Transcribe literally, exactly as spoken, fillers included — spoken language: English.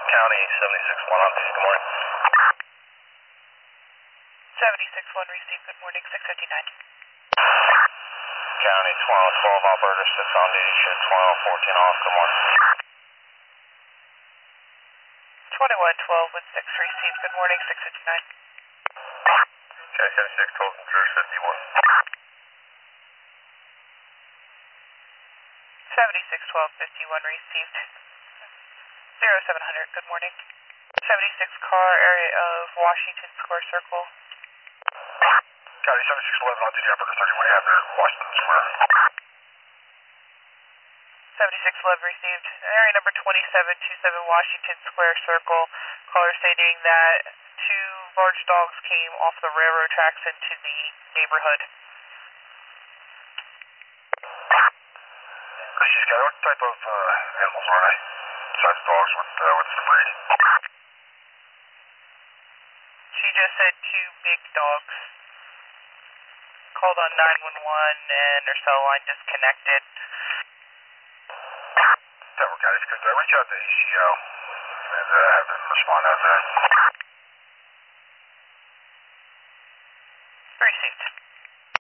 County seventy-six one on good morning. seventy-six one received, good morning, six fifty-nine. County twelve twelve operator six on duty, show twelve fourteen off, good morning. twenty-one twelve with six received, good morning, six fifty-nine. County seventy-six twelve controller fifty-one. seventy-six twelve fifty-one received. zero seven hundred, good morning. seventy-six car, area of Washington Square Circle. County seventy-six eleven on duty, operator thirty-one after Washington Square. seventy-six eleven received. Area number twenty-seven twenty-seven Washington Square Circle. Caller stating that two large dogs came off the railroad tracks into the neighborhood. She's got what type of uh, animals are they? Besides dogs, what, uh, what's the breed? She just said two big dogs. Called on nine one one and her cell line disconnected. Denver County's good. Uh, reach out to A C O and uh, have them respond out there. Received.